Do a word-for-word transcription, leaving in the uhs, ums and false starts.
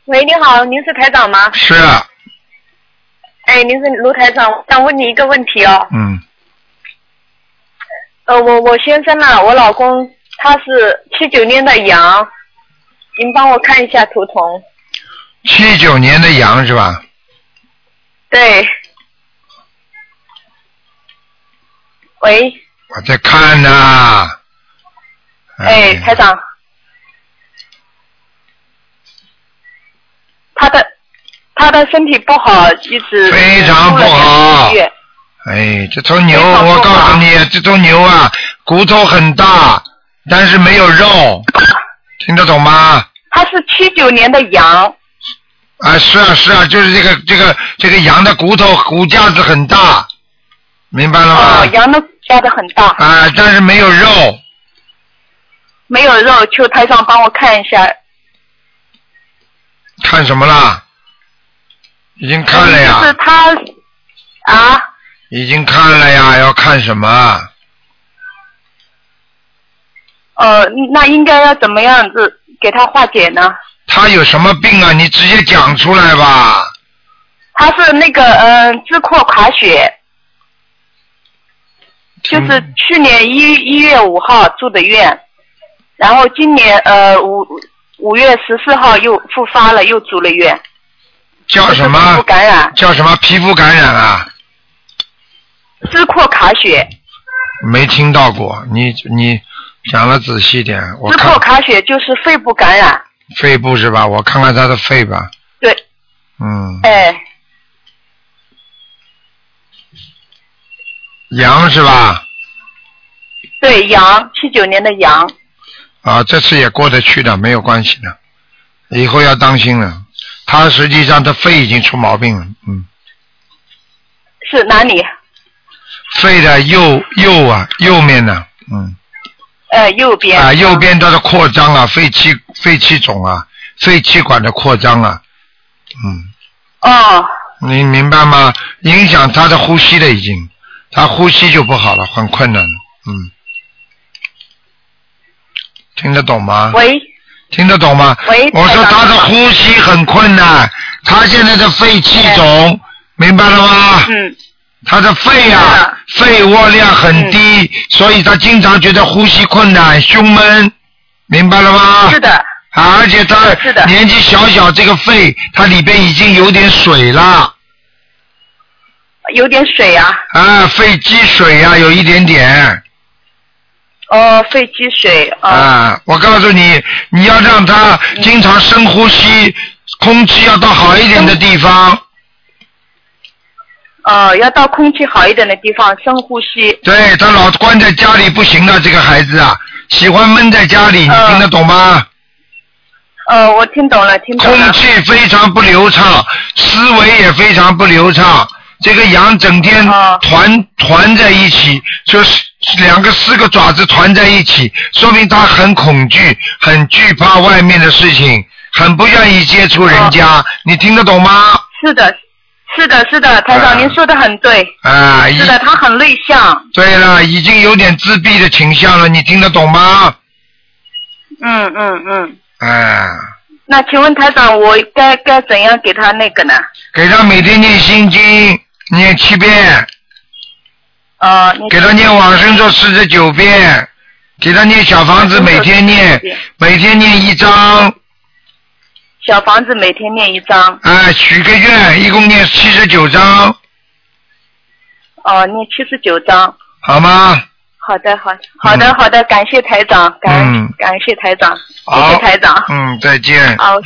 喂，你好，您是台长吗？ 是啊。 哎，您是卢台长，我想问你一个问题哦。 嗯。 呃，我我先生啊，我老公他是七九年的羊，您帮我看一下图腾。 七九年的羊是吧？ 对。喂。 我在看呢。 哎，台长。他的他的身体不好，一直非常不好。哎，这头牛，我告诉你，这头牛啊，骨头很大，但是没有肉，听得懂吗？ 他是七九年的羊。 啊，是啊是啊，就是这个这个这个羊的骨头骨架子很大，明白了吗？ 哦，羊的骨架子很大。 啊，但是没有肉。 没有肉，求台长帮我看一下。 看什么啦？已经看了呀。 就是他啊。 已经看了呀，要看什么？ 呃，那应该要怎么样子给他化解呢？ 他有什么病啊？你直接讲出来吧。 他是那个嗯、呃、支扩垮血，就是去年一一月五号住的院，然后今年呃五五月十四号又复发了，又住了院。 叫什么？ 皮肤感染。 叫什么皮肤感染啊？ 支扩卡血。 没听到过，你你讲了仔细点。我支扩卡血就是肺部感染。 肺部是吧？我看看他的肺吧。 对。 嗯。 哎。 羊是吧？ 对，羊，七九年的羊。 啊，这次也过得去的，没有关系的，以后要当心了。他实际上他肺已经出毛病了，嗯。 是哪里？ 肺的右右啊，右面呢，嗯。 呃，右边。 啊，右边它的扩张啊，肺气肺气肿啊，肺气管的扩张啊，嗯。 哦。 你明白吗？影响他的呼吸的已经，他呼吸就不好了，很困难，嗯。听得懂吗？ 喂。 听得懂吗？ 喂。 我说他的呼吸很困难，他现在的肺气肿，明白了吗？ 嗯。 他的肺啊，肺窝量很低，嗯，所以他经常觉得呼吸困难、胸闷，明白了吗？ 是的。 啊，而且他年纪小小，这个肺它里边已经有点水了。 有点水啊。 啊，肺积水啊，有一点点。 哦，肺积水啊。 啊，我告诉你，你要让他经常深呼吸，空气要到好一点的地方。 哦，要到空气好一点的地方深呼吸。 对，他老关在家里不行的，这个孩子啊，喜欢闷在家里， 呃、 你听得懂吗？ 呃，我听懂了，听懂了。 空气非常不流畅，思维也非常不流畅。这个羊整天团团在一起，就是两个四个爪子团在一起，说明他很恐惧，很惧怕外面的事情，很不愿意接触人家。哦，你听得懂吗？ 是的，是的，是的，台长，啊，您说的很对。 啊， 是的，他很内向。 对了，已经有点自闭的倾向了，你听得懂吗？ 嗯嗯嗯。 啊。 那请问台长，我该该怎样给他那个呢？ 给他每天念心经。念七遍， 呃， 给他念往生咒四十九遍，给他念小房子每天念，每天念一张。 小房子每天念一张。 哎，许个愿，一共念七十九张。 哦，念七十九张。 好吗？ 好的，好，好的，嗯、好的，感谢台长，感、嗯、感谢台长，谢谢台长。 嗯，再见。 好。